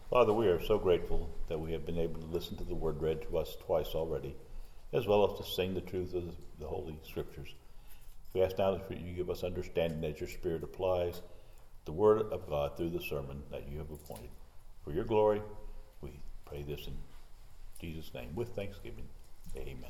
Father, we are so grateful that we have been able to listen to the word read to us twice already, as well as to sing the truth of the Holy Scriptures. We ask now that you give us understanding as your Spirit applies the word of God through the sermon that you have appointed. For your glory, we pray this in Jesus' name with thanksgiving. Amen.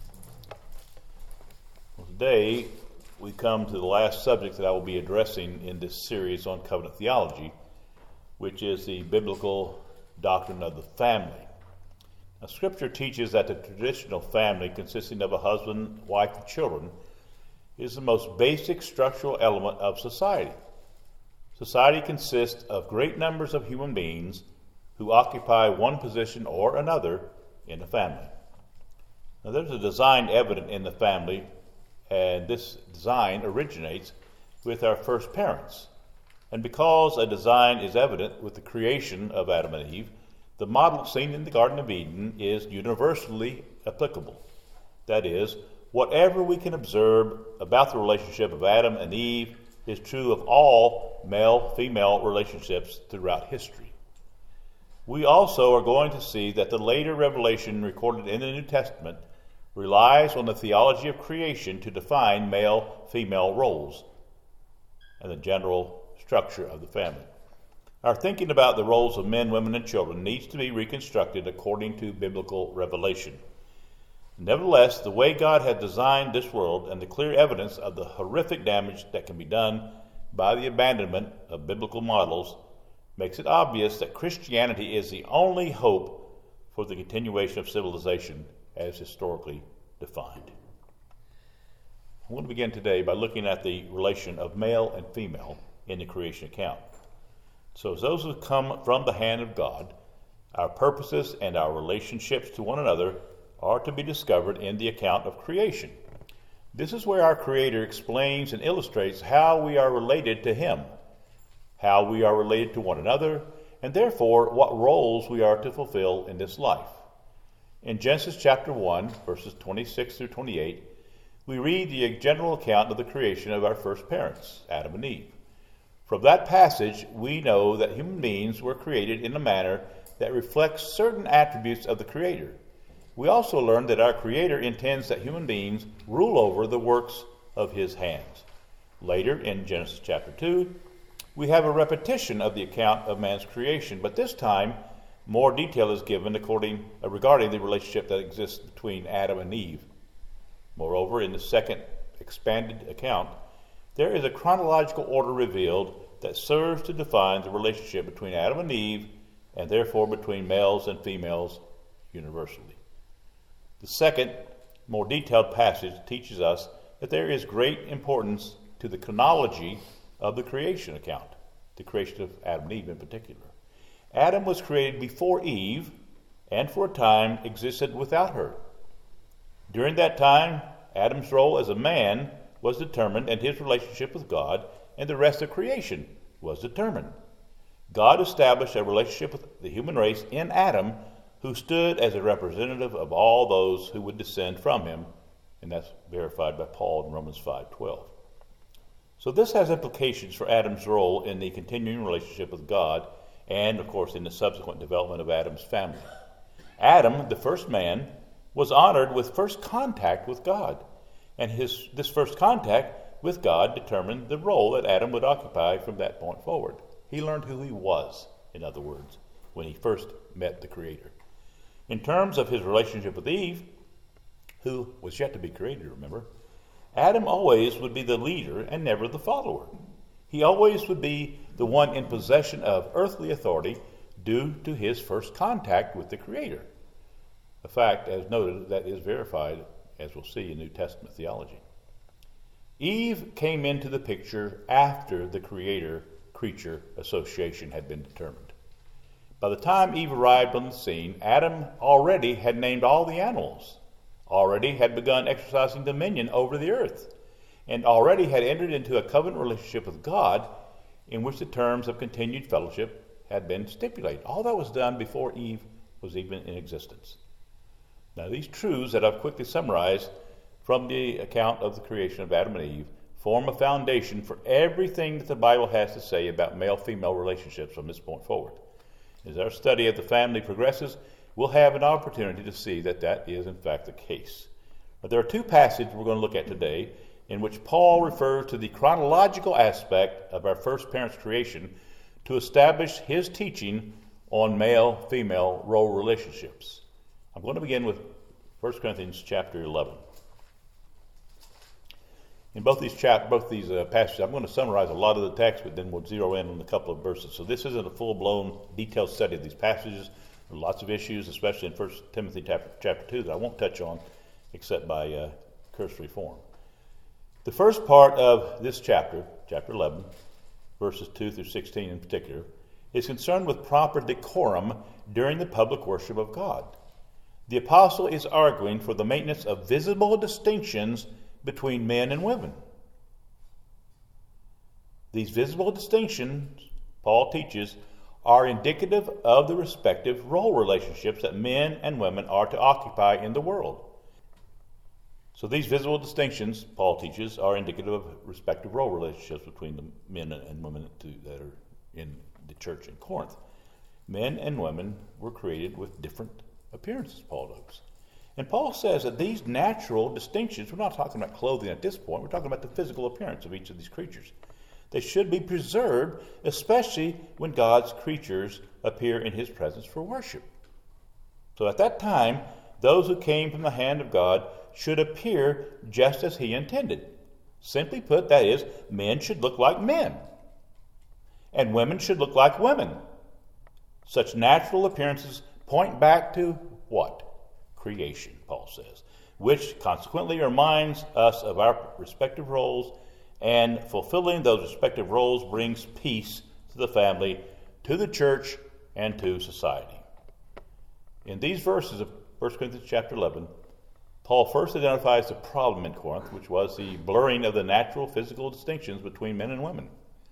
Well, today we come to the last subject that I will be addressing in this series on covenant theology, which is the biblical doctrine of the family. Now, Scripture teaches that the traditional family, consisting of a husband, wife, and children, is the most basic structural element of society. Society consists of great numbers of human beings who occupy one position or another in the family. Now, there's a design evident in the family, and this design originates with our first parents. And because a design is evident with the creation of Adam and Eve, the model seen in the Garden of Eden is universally applicable. That is, whatever we can observe about the relationship of Adam and Eve is true of all male-female relationships throughout history. We also are going to see that the later revelation recorded in the New Testament relies on the theology of creation to define male-female roles and the general structure of the family. Our thinking about the roles of men, women, and children needs to be reconstructed according to biblical revelation. Nevertheless, the way God has designed this world and the clear evidence of the horrific damage that can be done by the abandonment of biblical models makes it obvious that Christianity is the only hope for the continuation of civilization as historically defined. I want to begin today by looking at the relation of male and female in the creation account. So as those who come from the hand of God, our purposes and our relationships to one another are to be discovered in the account of creation. This is where our Creator explains and illustrates how we are related to Him, how we are related to one another, and therefore what roles we are to fulfill in this life. In Genesis chapter 1, verses 26 through 28, we read the general account of the creation of our first parents, Adam and Eve. From that passage, we know that human beings were created in a manner that reflects certain attributes of the Creator. We also learn that our Creator intends that human beings rule over the works of His hands. Later, in Genesis chapter 2, we have a repetition of the account of man's creation, but this time, more detail is given regarding the relationship that exists between Adam and Eve. Moreover, in the second expanded account, there is a chronological order revealed that serves to define the relationship between Adam and Eve, and therefore between males and females universally. The second, more detailed passage teaches us that there is great importance to the chronology of the creation account, the creation of Adam and Eve in particular. Adam was created before Eve, and for a time existed without her. During that time, Adam's role as a man was determined, and his relationship with God and the rest of creation was determined. God established a relationship with the human race in Adam, who stood as a representative of all those who would descend from him, and that's verified by Paul in Romans 5:12. So this has implications for Adam's role in the continuing relationship with God, and of course in the subsequent development of Adam's family. Adam, the first man, was honored with first contact with God. And this first contact with God determined the role that Adam would occupy from that point forward. He learned who he was, in other words, when he first met the Creator. In terms of his relationship with Eve, who was yet to be created, remember, Adam always would be the leader and never the follower. He always would be the one in possession of earthly authority due to his first contact with the Creator. A fact, as noted, that is verified, as we'll see in New Testament theology. Eve came into the picture after the Creator-creature association had been determined. By the time Eve arrived on the scene, Adam already had named all the animals, already had begun exercising dominion over the earth, and already had entered into a covenant relationship with God in which the terms of continued fellowship had been stipulated. All that was done before Eve was even in existence. Now, these truths that I've quickly summarized from the account of the creation of Adam and Eve form a foundation for everything that the Bible has to say about male-female relationships from this point forward. As our study of the family progresses, we'll have an opportunity to see that that is in fact the case. But there are two passages we're going to look at today in which Paul refers to the chronological aspect of our first parents' creation to establish his teaching on male-female role relationships. I'm going to begin with 1 Corinthians chapter 11. In both these passages, I'm going to summarize a lot of the text, but then we'll zero in on a couple of verses. So this isn't a full-blown, detailed study of these passages. There are lots of issues, especially in 1 Timothy chapter 2, that I won't touch on except by cursory form. The first part of this chapter 11, verses 2 through 16 in particular, is concerned with proper decorum during the public worship of God. The apostle is arguing for the maintenance of visible distinctions between men and women. These visible distinctions, Paul teaches, are indicative of the respective role relationships that men and women are to occupy in the world. So these visible distinctions, Paul teaches, are indicative of respective role relationships between the men and women that are in the church in Corinth. Men and women were created with different appearances, Paul notes. And Paul says that these natural distinctions, we're not talking about clothing at this point, we're talking about the physical appearance of each of these creatures. They should be preserved, especially when God's creatures appear in his presence for worship. So at that time, those who came from the hand of God should appear just as he intended. Simply put, that is, men should look like men, and women should look like women. Such natural appearances point back to what? Creation, Paul says, which consequently reminds us of our respective roles, and fulfilling those respective roles brings peace to the family, to the church, and to society. In these verses of 1 Corinthians chapter 11, Paul first identifies the problem in Corinth, which was the blurring of the natural physical distinctions between men and women.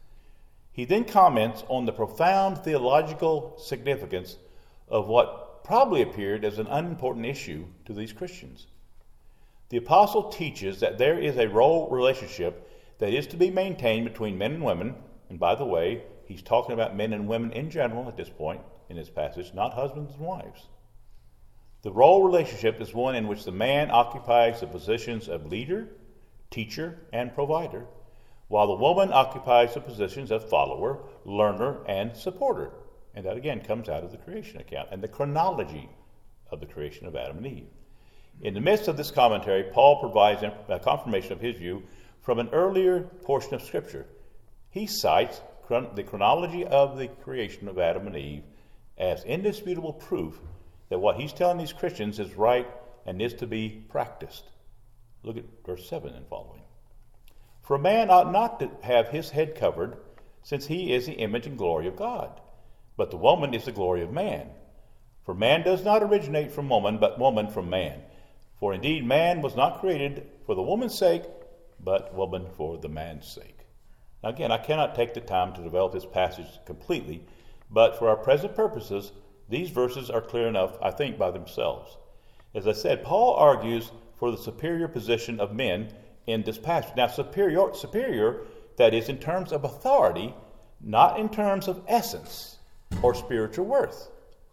He then comments on the profound theological significance of what probably appeared as an unimportant issue to these Christians. The apostle teaches that there is a role relationship that is to be maintained between men and women, and by the way, he's talking about men and women in general at this point in this passage, not husbands and wives. The role relationship is one in which the man occupies the positions of leader, teacher, and provider, while the woman occupies the positions of follower, learner, and supporter. And that again comes out of the creation account and the chronology of the creation of Adam and Eve. In the midst of this commentary, Paul provides a confirmation of his view from an earlier portion of Scripture. He cites the chronology of the creation of Adam and Eve as indisputable proof that what he's telling these Christians is right and is to be practiced. Look at verse 7 and following. For a man ought not to have his head covered, since he is the image and glory of God. But the woman is the glory of man. For man does not originate from woman, but woman from man. For indeed man was not created for the woman's sake, but woman for the man's sake. Now again, I cannot take the time to develop this passage completely, but for our present purposes, these verses are clear enough, I think, by themselves. As I said, Paul argues for the superior position of men in this passage. Now, superior, that is, in terms of authority, not in terms of essence or spiritual worth.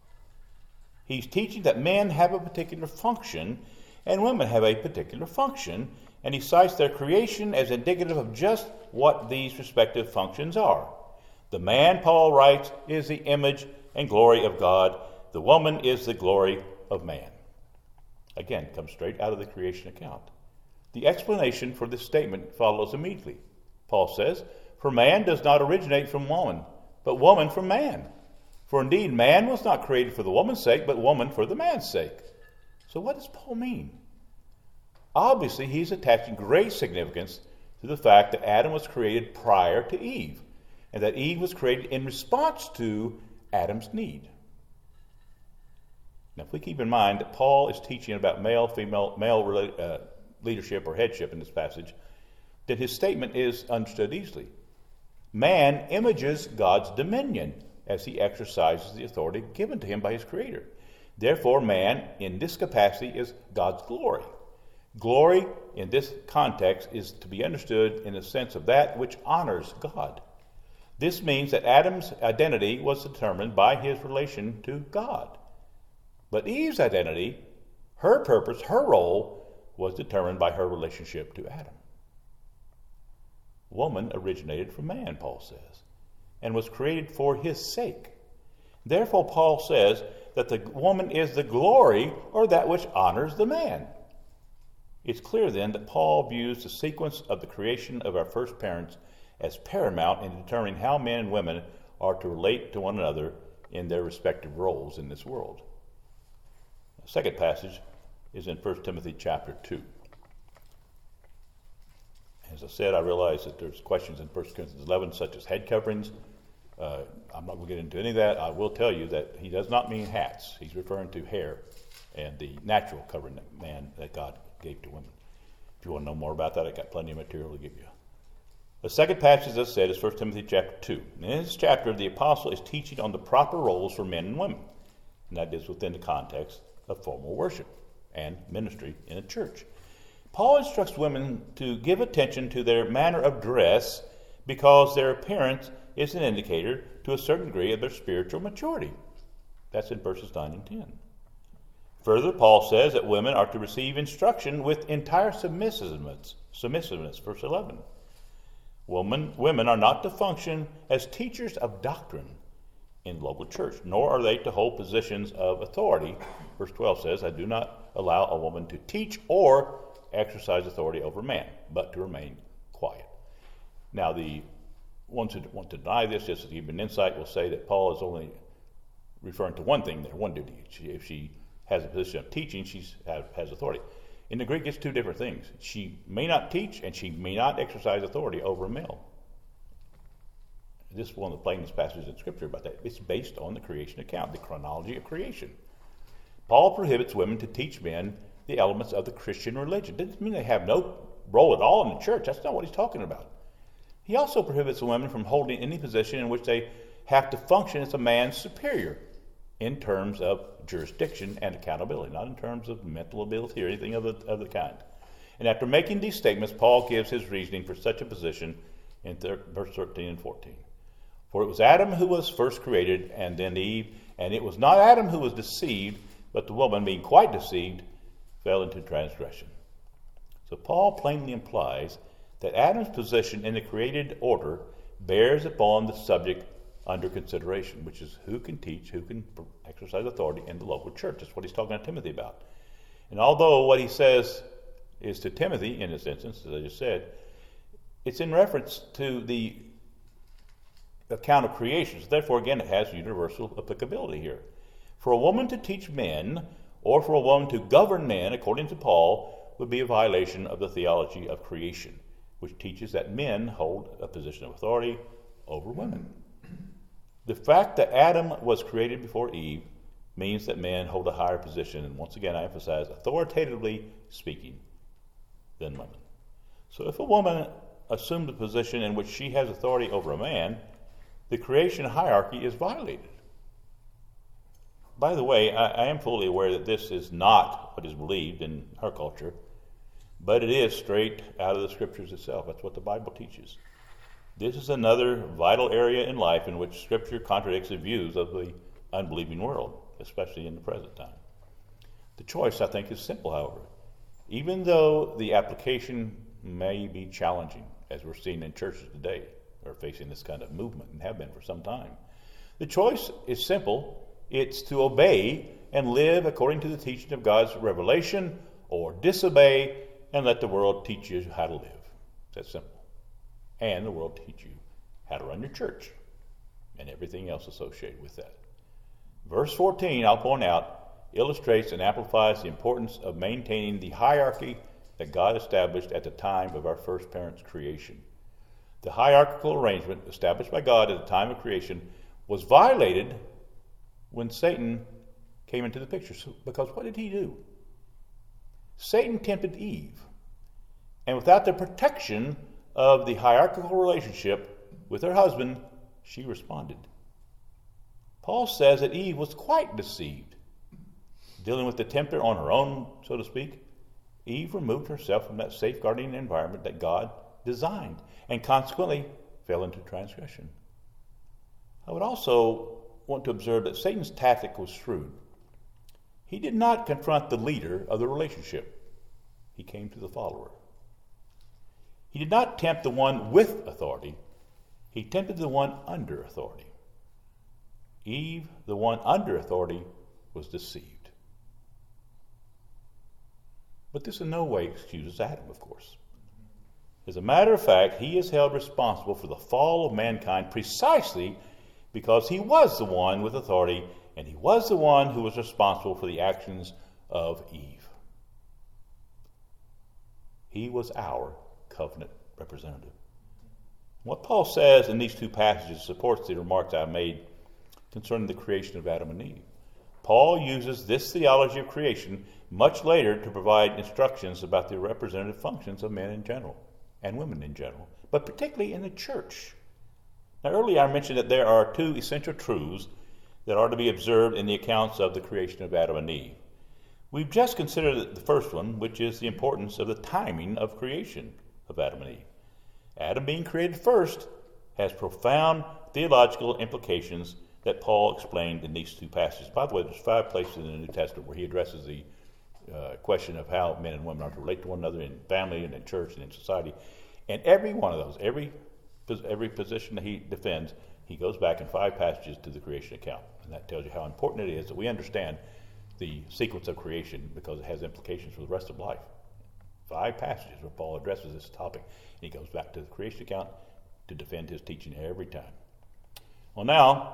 He's teaching that men have a particular function and women have a particular function, and he cites their creation as indicative of just what these respective functions are. The man, Paul writes, is the image and glory of God. The woman is the glory of man. Again, comes straight out of the creation account. The explanation for this statement follows immediately. Paul says, for man does not originate from woman, but woman from man. For indeed man was not created for the woman's sake, but woman for the man's sake. So what does Paul mean? Obviously, he's attaching great significance to the fact that Adam was created prior to Eve, and that Eve was created in response to Adam's need. Now, if we keep in mind that Paul is teaching about male leadership or headship in this passage, then his statement is understood easily. Man images God's dominion as he exercises the authority given to him by his Creator. Therefore, man, in this capacity, is God's glory. Glory, in this context, is to be understood in the sense of that which honors God. This means that Adam's identity was determined by his relation to God. But Eve's identity, her purpose, her role, was determined by her relationship to Adam. Woman originated from man, Paul says, and was created for his sake. Therefore, Paul says that the woman is the glory or that which honors the man. It's clear then that Paul views the sequence of the creation of our first parents as paramount in determining how men and women are to relate to one another in their respective roles in this world. The second passage is in 1 Timothy chapter 2. As I said, I realize that there's questions in 1 Corinthians 11, such as head coverings. I'm not going to get into any of that. I will tell you that he does not mean hats. He's referring to hair and the natural covering that God gave to women. If you want to know more about that, I've got plenty of material to give you. The second passage, as I said, is 1 Timothy chapter 2. And in this chapter, the apostle is teaching on the proper roles for men and women. And that is within the context of formal worship and ministry in a church. Paul instructs women to give attention to their manner of dress because their appearance is an indicator to a certain degree of their spiritual maturity. That's in verses 9 and 10. Further, Paul says that women are to receive instruction with entire submissiveness, verse 11. Women are not to function as teachers of doctrine in the local church, nor are they to hold positions of authority. Verse 12 says, I do not allow a woman to teach or exercise authority over man, but to remain quiet. Now, the ones who want to deny this, just to give an insight, will say that Paul is only referring to one thing there, one duty. If she has a position of teaching, she has authority. In the Greek, it's two different things. She may not teach, and she may not exercise authority over a male. This is one of the plainest passages in Scripture about that. It's based on the creation account, the chronology of creation. Paul prohibits women to teach men the elements of the Christian religion. It doesn't mean they have no role at all in the church. That's not what he's talking about. He also prohibits women from holding any position in which they have to function as a man's superior in terms of jurisdiction and accountability, not in terms of mental ability or anything of the kind. And after making these statements, Paul gives his reasoning for such a position in verse 13 and 14. For it was Adam who was first created, and then Eve, and it was not Adam who was deceived, but the woman, being quite deceived, fell into transgression. So Paul plainly implies that Adam's position in the created order bears upon the subject under consideration, which is who can teach, who can exercise authority in the local church. That's what he's talking to Timothy about. And although what he says is to Timothy, in this instance, as I just said, it's in reference to the account of creation. So therefore, again, it has universal applicability here. For a woman to teach men, or for a woman to govern men, according to Paul, would be a violation of the theology of creation, which teaches that men hold a position of authority over women. The fact that Adam was created before Eve means that men hold a higher position, and once again I emphasize, authoritatively speaking, than women. So if a woman assumes a position in which she has authority over a man, the creation hierarchy is violated. By the way, I am fully aware that this is not what is believed in our culture, but it is straight out of the Scriptures itself. That's what the Bible teaches. This is another vital area in life in which Scripture contradicts the views of the unbelieving world, especially in the present time. The choice, I think, is simple, however. Even though the application may be challenging, as we're seeing in churches today, are facing this kind of movement and have been for some time. The choice is simple. It's to obey and live according to the teaching of God's revelation, or disobey and let the world teach you how to live. That's simple. And the world teach you how to run your church and everything else associated with that. Verse 14, I'll point out, illustrates and amplifies the importance of maintaining the hierarchy that God established at the time of our first parents' creation. The hierarchical arrangement established by God at the time of creation was violated when Satan came into the picture. Because what did he do? Satan tempted Eve. And without the protection of the hierarchical relationship with her husband, she responded. Paul says that Eve was quite deceived. Dealing with the tempter on her own, so to speak, Eve removed herself from that safeguarding environment that God designed, and consequently fell into transgression. I would also want to observe that Satan's tactic was shrewd. He did not confront the leader of the relationship. He came to the follower. He did not tempt the one with authority. He tempted the one under authority. Eve, the one under authority, was deceived. But this in no way excuses Adam, of course. As a matter of fact, he is held responsible for the fall of mankind precisely because he was the one with authority, and he was the one who was responsible for the actions of Eve. He was our covenant representative. What Paul says in these two passages supports the remarks I made concerning the creation of Adam and Eve. Paul uses this theology of creation much later to provide instructions about the representative functions of men in general and women in general, but particularly in the church. Now, earlier I mentioned that there are two essential truths that are to be observed in the accounts of the creation of Adam and Eve. We've just considered the first one, which is the importance of the timing of creation of Adam and Eve. Adam being created first has profound theological implications that Paul explained in these two passages. By the way, there's 5 places in the New Testament where he addresses the question of how men and women are to relate to one another in family and in church and in society. And every one of those, every position that he defends, he goes back in 5 passages to the creation account. And that tells you how important it is that we understand the sequence of creation because it has implications for the rest of life. 5 passages where Paul addresses this topic. And he goes back to the creation account to defend his teaching every time. Well, now,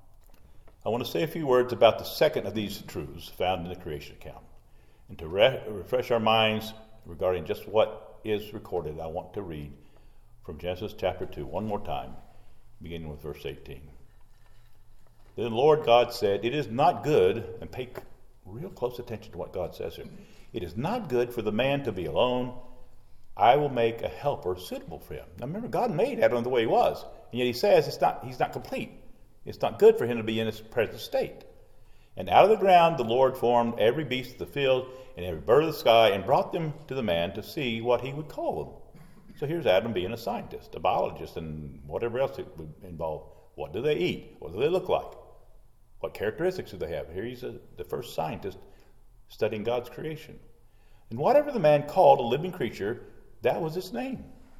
I want to say a few words about the second of these truths found in the creation account. And to refresh our minds regarding just what is recorded, I want to read from Genesis chapter 2 one more time, beginning with verse 18. Then the Lord God said, "It is not good," and pay real close attention to what God says here. "It is not good for the man to be alone. I will make a helper suitable for him." Now remember, God made Adam the way he was, and yet he says he's not complete. It's not good for him to be in his present state. "And out of the ground the Lord formed every beast of the field and every bird of the sky and brought them to the man to see what he would call them." So here's Adam being a scientist, a biologist, and whatever else it would involve. What do they eat? What do they look like? What characteristics do they have? Here he's the first scientist studying God's creation. And whatever the man called a living creature, that was its name.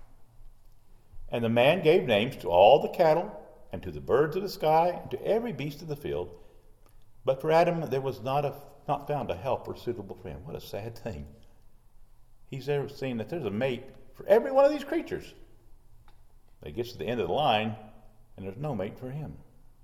And the man gave names to all the cattle and to the birds of the sky and to every beast of the field. But for Adam there was not found a helper suitable for him. What a sad thing. He's ever seen that there's a mate for every one of these creatures. But he gets to the end of the line and there's no mate for him.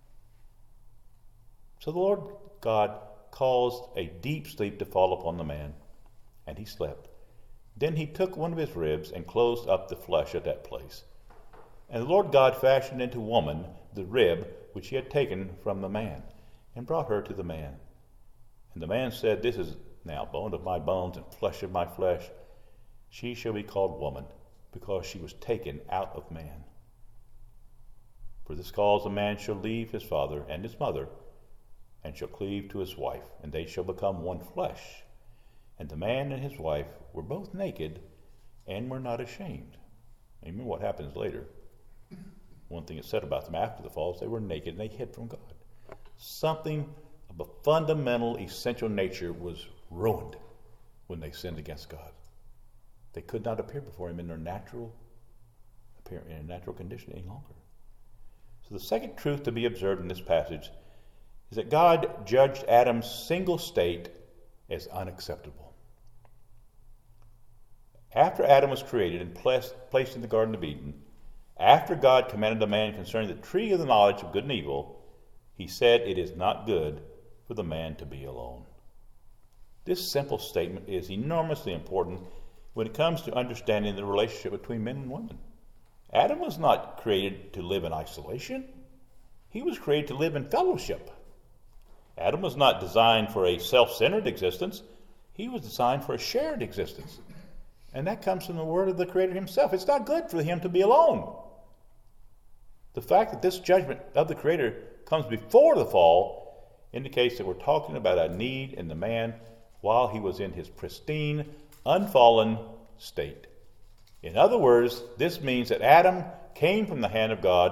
So the Lord God caused a deep sleep to fall upon the man, and he slept. Then he took one of his ribs and closed up the flesh at that place. And the Lord God fashioned into woman the rib which he had taken from the man, and brought her to the man. And the man said, "This is now bone of my bones and flesh of my flesh. She shall be called woman, because she was taken out of man. For this cause a man shall leave his father and his mother, and shall cleave to his wife, and they shall become one flesh. And the man and his wife were both naked, and were not ashamed." And remember what happens later. One thing is said about them after the fall is they were naked and they hid from God. Something of a fundamental, essential nature was ruined when they sinned against God. They could not appear before him in their natural condition any longer. So the second truth to be observed in this passage is that God judged Adam's single state as unacceptable. After Adam was created and placed in the Garden of Eden, after God commanded the man concerning the tree of the knowledge of good and evil, he said, "It is not good for the man to be alone." This simple statement is enormously important when it comes to understanding the relationship between men and women. Adam was not created to live in isolation. He was created to live in fellowship. Adam was not designed for a self-centered existence. He was designed for a shared existence. And that comes from the word of the Creator himself. It's not good for him to be alone. The fact that this judgment of the Creator comes before the fall indicates that we're talking about a need in the man while he was in his pristine, unfallen state. In other words, this means that Adam came from the hand of God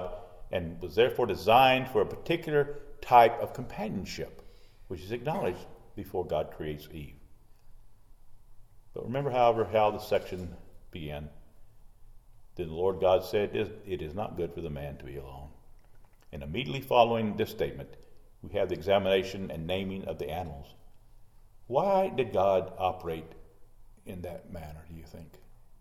and was therefore designed for a particular type of companionship, which is acknowledged before God creates Eve. But remember, however, how the section began. Then the Lord God said, "It is not good for the man to be alone." And immediately following this statement, we have the examination and naming of the animals. Why did God operate in that manner, do you think?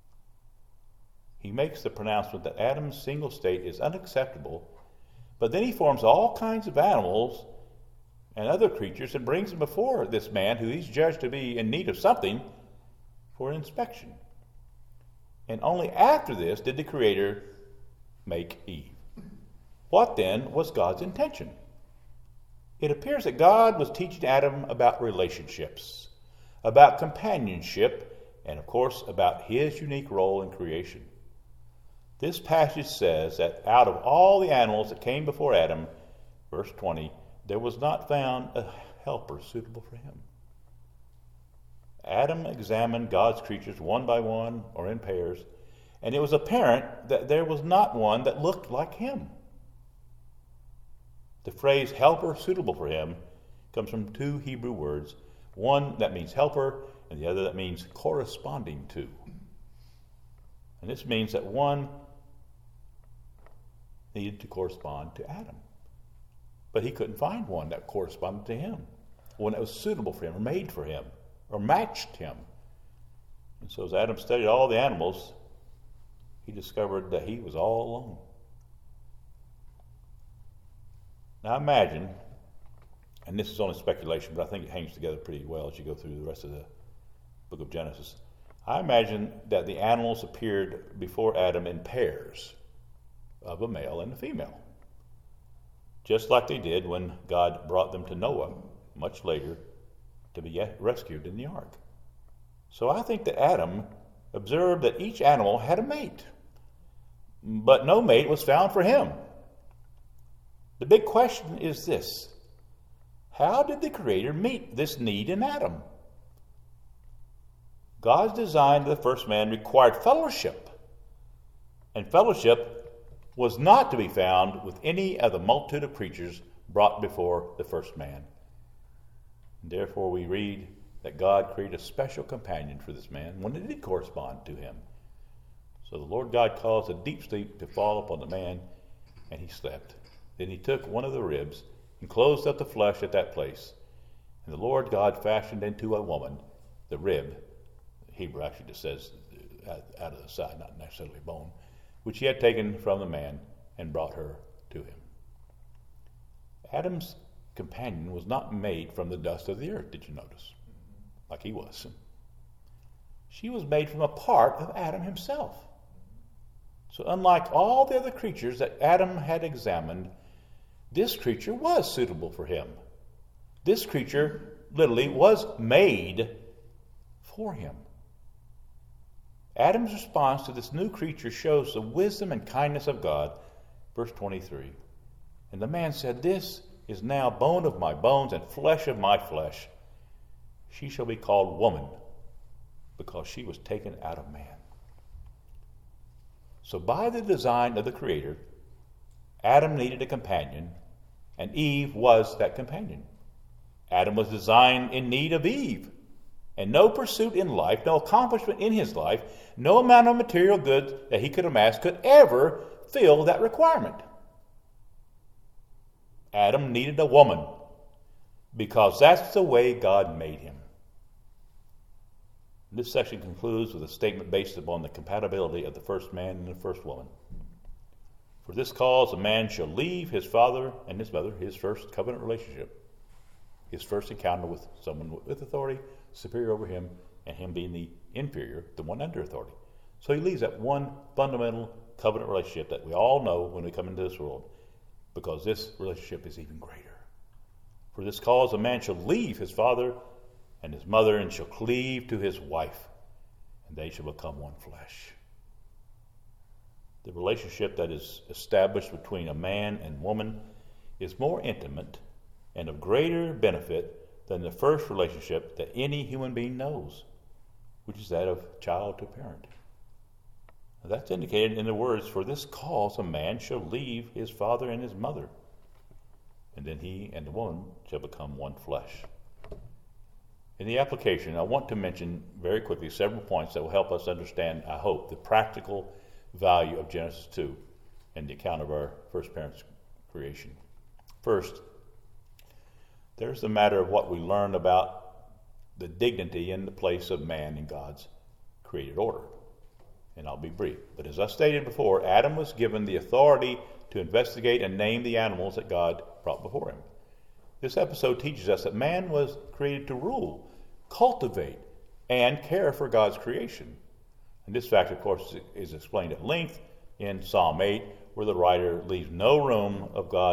He makes the pronouncement that Adam's single state is unacceptable, but then he forms all kinds of animals and other creatures and brings them before this man, who he's judged to be in need of something, for inspection. And only after this did the Creator make Eve. What then was God's intention? It appears that God was teaching Adam about relationships, about companionship, and of course about his unique role in creation. This passage says that out of all the animals that came before Adam, verse 20, there was not found a helper suitable for him. Adam examined God's creatures one by one or in pairs, and it was apparent that there was not one that looked like him. The phrase helper suitable for him comes from two Hebrew words, one that means helper and the other that means corresponding to. And this means that one needed to correspond to Adam. But he couldn't find one that corresponded to him, one that was suitable for him or made for him or matched him. And so as Adam studied all the animals, he discovered that he was all alone. Now imagine, and this is only speculation, but I think it hangs together pretty well as you go through the rest of the book of Genesis. I imagine that the animals appeared before Adam in pairs of a male and a female, just like they did when God brought them to Noah much later to be rescued in the ark. So I think that Adam observed that each animal had a mate, but no mate was found for him. The big question is this: how did the Creator meet this need in Adam? God's design of the first man required fellowship, and fellowship was not to be found with any of the multitude of creatures brought before the first man. And therefore we read that God created a special companion for this man, one that did correspond to him. So the Lord God caused a deep sleep to fall upon the man, and he slept. Then he took one of the ribs and closed up the flesh at that place. And the Lord God fashioned into a woman the rib, Hebrew actually just says out of the side, not necessarily bone, which he had taken from the man and brought her to him. Adam's companion was not made from the dust of the earth, did you notice? Like he was. She was made from a part of Adam himself. So unlike all the other creatures that Adam had examined, this creature was suitable for him. This creature literally was made for him. Adam's response to this new creature shows the wisdom and kindness of God. Verse 23. And the man said, "This is now bone of my bones and flesh of my flesh. She shall be called woman, because she was taken out of man." So by the design of the Creator, Adam needed a companion, and Eve was that companion. Adam was designed in need of Eve, and no pursuit in life, no accomplishment in his life, no amount of material goods that he could amass could ever fill that requirement. Adam needed a woman, because that's the way God made him. This section concludes with a statement based upon the compatibility of the first man and the first woman. For this cause a man shall leave his father and his mother, his first covenant relationship, his first encounter with someone with authority, superior over him, and him being the inferior, the one under authority. So he leaves that one fundamental covenant relationship that we all know when we come into this world, because this relationship is even greater. For this cause a man shall leave his father and his mother, and shall cleave to his wife, and they shall become one flesh. The relationship that is established between a man and woman is more intimate and of greater benefit than the first relationship that any human being knows, which is that of child to parent. That's indicated in the words, "For this cause a man shall leave his father and his mother, and then he and the woman shall become one flesh." In the application, I want to mention very quickly several points that will help us understand, I hope, the practical value of Genesis 2 and the account of our first parents' creation. First, there's the matter of what we learn about the dignity and the place of man in God's created order. And I'll be brief. But as I stated before, Adam was given the authority to investigate and name the animals that God brought before him. This episode teaches us that man was created to rule, cultivate, and care for God's creation. And this fact, of course, is explained at length in Psalm 8, where the writer leaves no room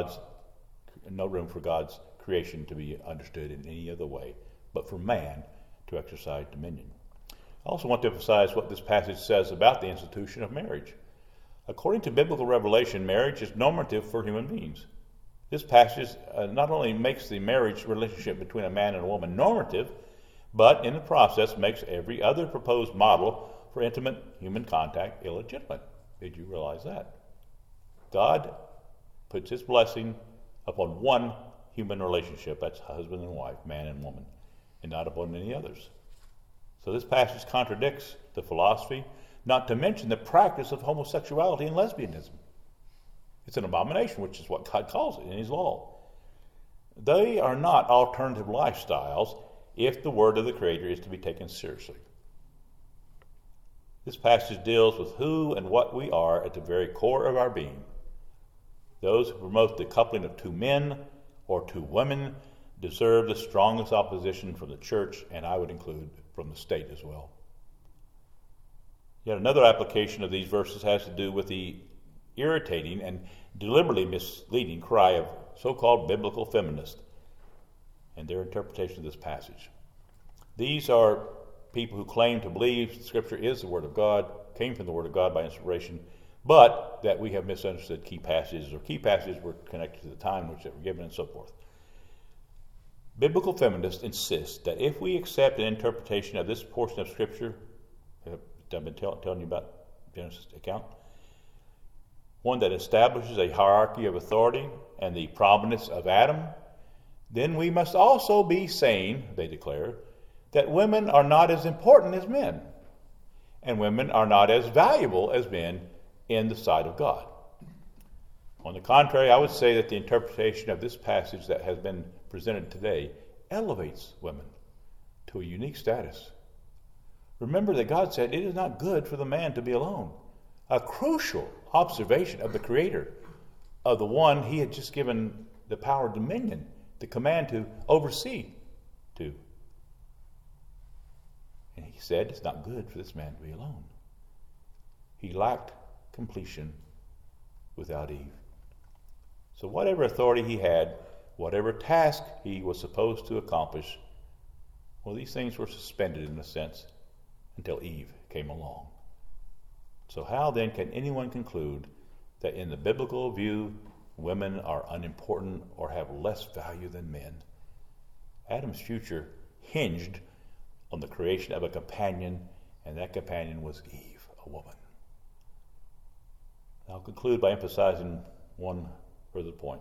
for God's creation to be understood in any other way, but for man to exercise dominion. I also want to emphasize what this passage says about the institution of marriage. According to biblical revelation, marriage is normative for human beings. This passage not only makes the marriage relationship between a man and a woman normative, but in the process makes every other proposed model for intimate human contact illegitimate. Did you realize that? God puts his blessing upon one human relationship, that's husband and wife, man and woman, and not upon any others. So this passage contradicts the philosophy, not to mention the practice of homosexuality and lesbianism. It's an abomination, which is what God calls it in his law. They are not alternative lifestyles if the word of the Creator is to be taken seriously. This passage deals with who and what we are at the very core of our being. Those who promote the coupling of two men or two women deserve the strongest opposition from the church, and I would include from the state as well. Yet another application of these verses has to do with the irritating and deliberately misleading cry of so-called biblical feminists and their interpretation of this passage. These are people who claim to believe Scripture is the Word of God, came from the Word of God by inspiration, but that we have misunderstood key passages, or key passages were connected to the time in which they were given, and so forth. Biblical feminists insist that if we accept an interpretation of this portion of Scripture, I've been telling you about Genesis account, one that establishes a hierarchy of authority and the prominence of Adam, then we must also be saying, they declare, that women are not as important as men, and women are not as valuable as men in the sight of God. On the contrary, I would say that the interpretation of this passage that has been presented today elevates women to a unique status. Remember that God said it is not good for the man to be alone. A crucial observation of the Creator, of the one he had just given the power of dominion, the command to oversee to. And he said it's not good for this man to be alone. He lacked completion without Eve. So whatever authority he had, whatever task he was supposed to accomplish, well, these things were suspended in a sense until Eve came along. So how then can anyone conclude that in the biblical view, women are unimportant or have less value than men? Adam's future hinged on the creation of a companion, and that companion was Eve, a woman. I'll conclude by emphasizing one further point.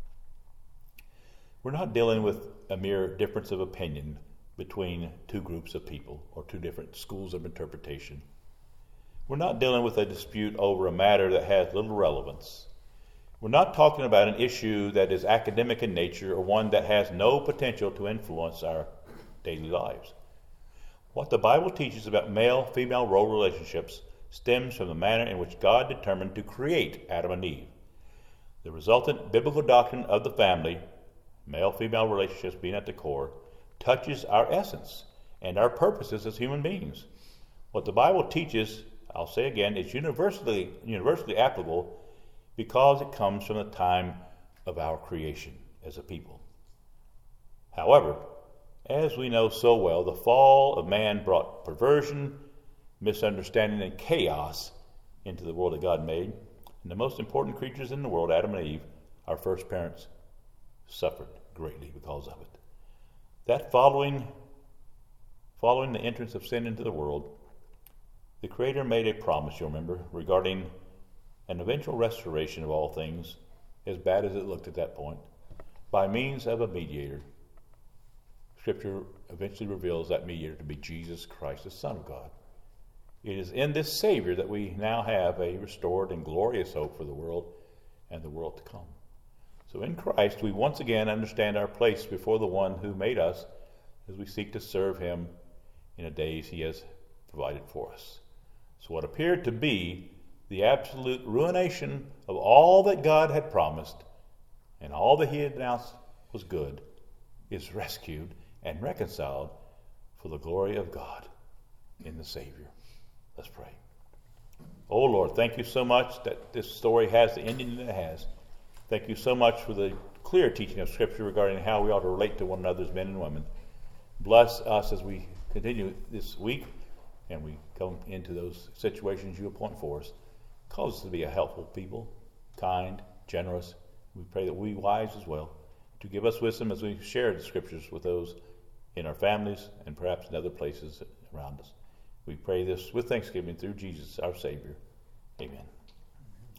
We're not dealing with a mere difference of opinion between two groups of people or two different schools of interpretation. We're not dealing with a dispute over a matter that has little relevance. We're not talking about an issue that is academic in nature or one that has no potential to influence our daily lives. What the Bible teaches about male-female role relationships stems from the manner in which God determined to create Adam and Eve. The resultant biblical doctrine of the family, male-female relationships being at the core, touches our essence and our purposes as human beings. What the Bible teaches, I'll say again, is universally applicable because it comes from the time of our creation as a people. However, as we know so well, the fall of man brought perversion, misunderstanding, and chaos into the world that God made. And the most important creatures in the world, Adam and Eve, our first parents, suffered greatly because of it. That following the entrance of sin into the world, The Creator made a promise, you'll remember, regarding an eventual restoration of all things, as bad as it looked at that point, by means of a mediator. Scripture eventually reveals that mediator to be Jesus Christ, the Son of God. It is in this Savior that we now have a restored and glorious hope for the world and the world to come. So in Christ, we once again understand our place before the one who made us as we seek to serve him in the days he has provided for us. So what appeared to be the absolute ruination of all that God had promised and all that he had announced was good is rescued and reconciled for the glory of God in the Savior. Let's pray. Oh Lord, thank you so much that this story has the ending that it has. Thank you so much for the clear teaching of Scripture regarding how we ought to relate to one another as men and women. Bless us as we continue this week and we come into those situations you appoint for us. Cause us to be a helpful people, kind, generous. We pray that we wives as well, to give us wisdom as we share the Scriptures with those in our families and perhaps in other places around us. We pray this with thanksgiving through Jesus, our Savior. Amen.